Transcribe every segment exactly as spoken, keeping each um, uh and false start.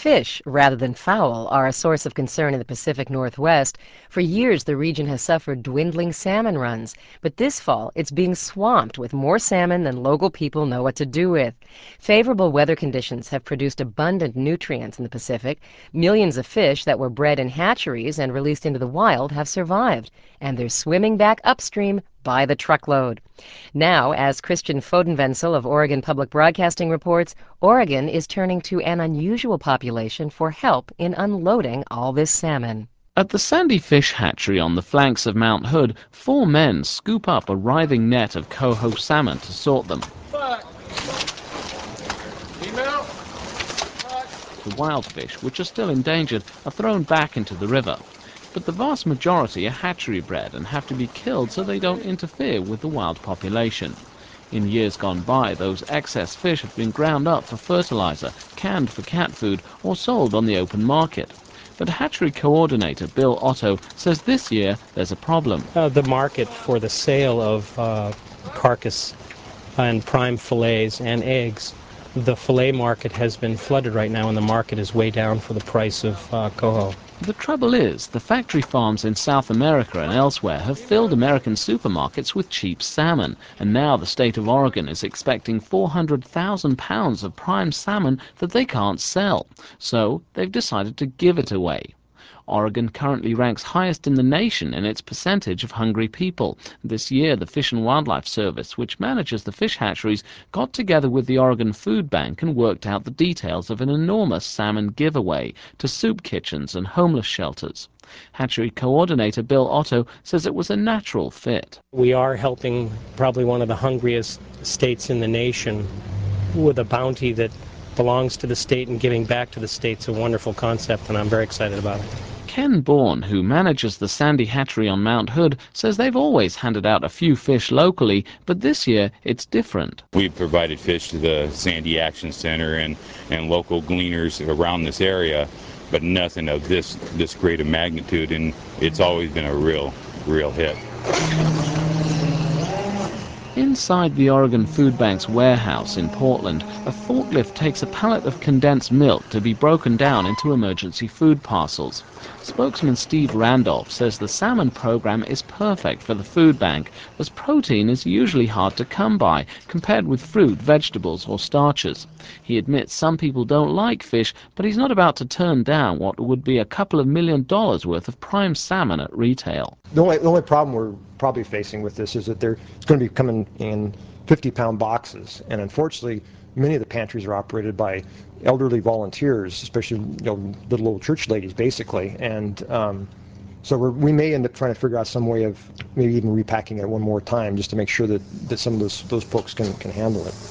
Fish, rather than fowl, are a source of concern in the Pacific Northwest. For years, the region has suffered dwindling salmon runs, but this fall, it's being swamped with more salmon than local people know what to do with. Favorable weather conditions have produced abundant nutrients in the Pacific. Millions of fish that were bred in hatcheries and released into the wild have survived, and they're swimming back upstream by the truckload. Now, as Christian Fodenwenzel of Oregon Public Broadcasting reports, Oregon is turning to an unusual population for help in unloading all this salmon. At the Sandy Fish Hatchery on the flanks of Mount Hood, four men scoop up a writhing net of coho salmon to sort them. The wild fish, which are still endangered, are thrown back into the river. But the vast majority are hatchery bred and have to be killed so they don't interfere with the wild population. In years gone by, those excess fish have been ground up for fertilizer, canned for cat food, or sold on the open market. But hatchery coordinator Bill Otto says this year there's a problem. Uh, the market for the sale of uh, carcass and prime fillets and eggs, the fillet market has been flooded right now, and the market is way down for the price of uh, coho. The trouble is, the factory farms in South America and elsewhere have filled American supermarkets with cheap salmon, and now the state of Oregon is expecting four hundred thousand pounds of prime salmon that they can't sell. So they've decided to give it away. Oregon currently ranks highest in the nation in its percentage of hungry people. This year, the Fish and Wildlife Service, which manages the fish hatcheries, got together with the Oregon Food Bank and worked out the details of an enormous salmon giveaway to soup kitchens and homeless shelters. Hatchery coordinator Bill Otto says it was a natural fit. We are helping probably one of the hungriest states in the nation with a bounty that belongs to the state, and giving back to the state's a wonderful concept, and I'm very excited about it. Ken Bourne, who manages the Sandy Hatchery on Mount Hood, says they've always handed out a few fish locally, but this year it's different. We've provided fish to the Sandy Action Center and, and local gleaners around this area, but nothing of this, this great a magnitude, and it's always been a real, real hit. Inside the Oregon Food Bank's warehouse in Portland, a forklift takes a pallet of condensed milk to be broken down into emergency food parcels. Spokesman Steve Randolph says the salmon program is perfect for the food bank, as protein is usually hard to come by compared with fruit, vegetables or starches. He admits some people don't like fish, but he's not about to turn down what would be a couple of million dollars worth of prime salmon at retail. The only, the only problem we're probably facing with this is that they're, it's going to be coming in fifty pound boxes, and unfortunately many of the pantries are operated by elderly volunteers, especially you know, little old church ladies basically, and um, so we're, we may end up trying to figure out some way of maybe even repacking it one more time just to make sure that, that some of those, those folks can, can handle it.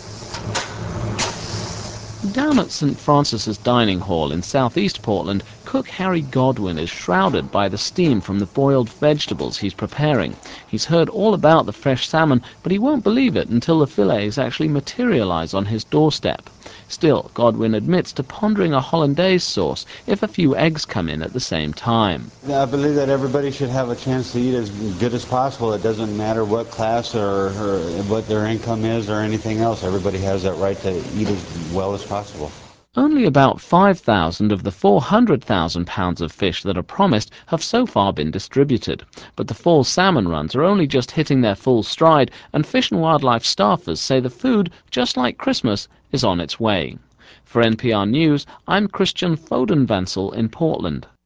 Down at Saint Francis's Dining Hall in southeast Portland, cook Harry Godwin is shrouded by the steam from the boiled vegetables he's preparing. He's heard all about the fresh salmon, but he won't believe it until the fillets actually materialize on his doorstep. Still, Godwin admits to pondering a hollandaise sauce if a few eggs come in at the same time. I believe that everybody should have a chance to eat as good as possible. It doesn't matter what class or, or what their income is or anything else. Everybody has that right to eat as well as possible. Only about five thousand of the four hundred thousand pounds of fish that are promised have so far been distributed. But the fall salmon runs are only just hitting their full stride, and Fish and Wildlife staffers say the food, just like Christmas, is on its way. For N P R News, I'm Christian Fodenwenzel in Portland.